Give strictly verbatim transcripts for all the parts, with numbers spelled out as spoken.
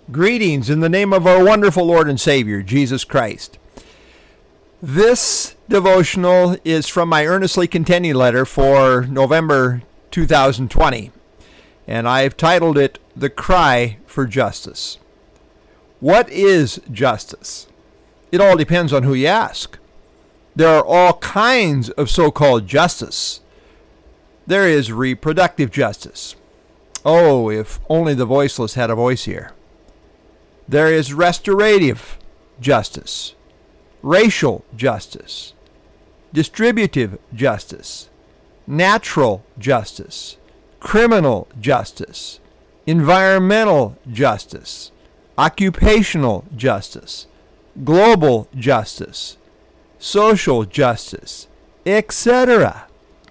Greetings in the name of our wonderful Lord and Savior, Jesus Christ. This devotional is from my earnestly contending letter for November two thousand twenty, and I've titled it, The Cry for Justice. What is justice? It all depends on who you ask. There are all kinds of so-called justice. There is reproductive justice. Oh, if only the voiceless had a voice here. There is restorative justice, racial justice, distributive justice, natural justice, criminal justice, environmental justice, occupational justice, global justice, social justice, et cetera.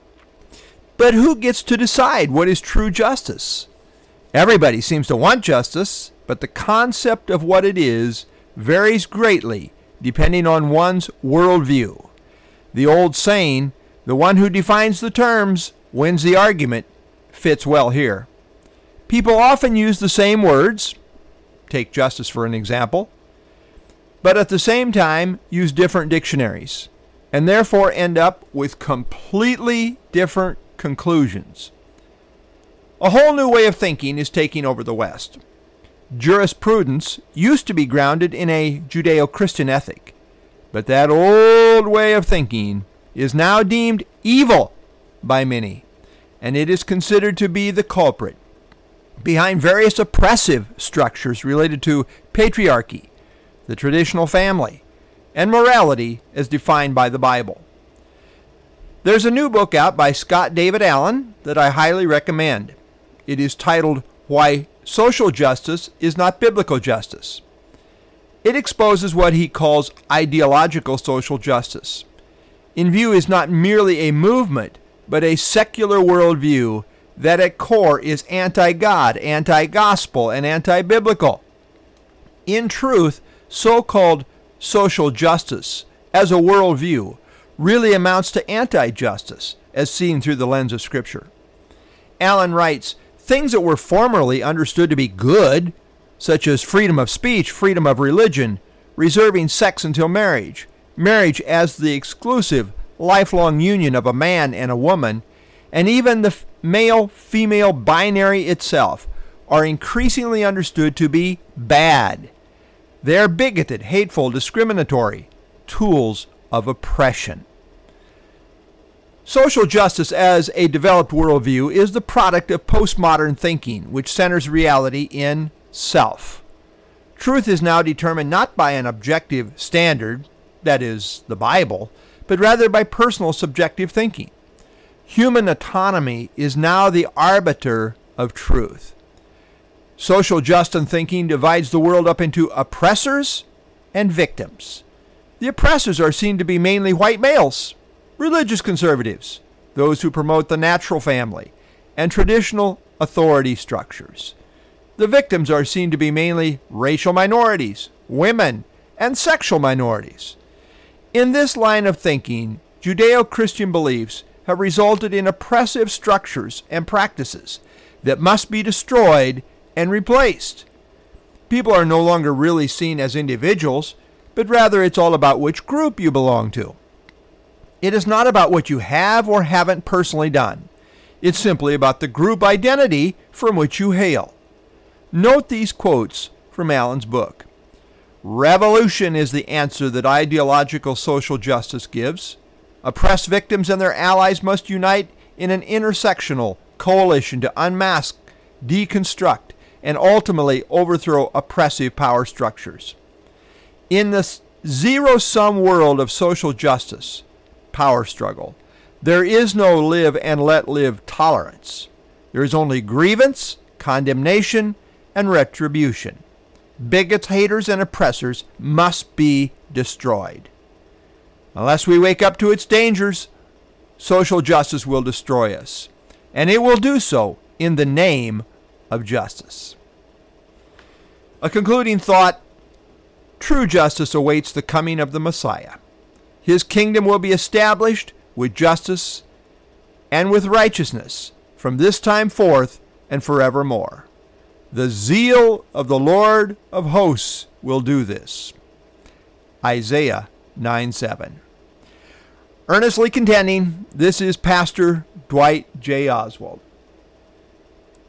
But who gets to decide what is true justice? Everybody seems to want justice, but the concept of what it is varies greatly depending on one's worldview. The old saying, the one who defines the terms wins the argument, fits well here. People often use the same words, take justice for an example, but at the same time use different dictionaries, and therefore end up with completely different conclusions. A whole new way of thinking is taking over the West. Jurisprudence used to be grounded in a Judeo-Christian ethic, but that old way of thinking is now deemed evil by many, and it is considered to be the culprit behind various oppressive structures related to patriarchy, the traditional family, and morality as defined by the Bible. There's a new book out by Scott David Allen that I highly recommend. It is titled, Why Social Justice is Not Biblical Justice. It exposes what he calls ideological social justice. In view is not merely a movement, but a secular worldview that at core is anti-God, anti-gospel, and anti-biblical. In truth, so-called social justice as a worldview really amounts to anti-justice, as seen through the lens of Scripture. Allen writes, things that were formerly understood to be good, such as freedom of speech, freedom of religion, reserving sex until marriage, marriage as the exclusive, lifelong union of a man and a woman, and even the male-female binary itself, are increasingly understood to be bad. They are bigoted, hateful, discriminatory tools of oppression. Social justice as a developed worldview is the product of postmodern thinking, which centers reality in self. Truth is now determined not by an objective standard, that is, the Bible, but rather by personal subjective thinking. Human autonomy is now the arbiter of truth. Social justice thinking divides the world up into oppressors and victims. The oppressors are seen to be mainly white males, religious conservatives, those who promote the natural family, and traditional authority structures. The victims are seen to be mainly racial minorities, women, and sexual minorities. In this line of thinking, Judeo-Christian beliefs have resulted in oppressive structures and practices that must be destroyed and replaced. People are no longer really seen as individuals, but rather it's all about which group you belong to. It is not about what you have or haven't personally done. It's simply about the group identity from which you hail. Note these quotes from Allen's book. Revolution is the answer that ideological social justice gives. Oppressed victims and their allies must unite in an intersectional coalition to unmask, deconstruct, and ultimately overthrow oppressive power structures. In the zero-sum world of social justice, power struggle, there is no live and let live tolerance. There is only grievance, condemnation, and retribution. Bigots, haters, and oppressors must be destroyed. Unless we wake up to its dangers, social justice will destroy us, and it will do so in the name of justice. A concluding thought, true justice awaits the coming of the Messiah. His kingdom will be established with justice and with righteousness from this time forth and forevermore. The zeal of the Lord of hosts will do this. Isaiah nine seven. Earnestly contending, this is Pastor Dwight J. Oswald.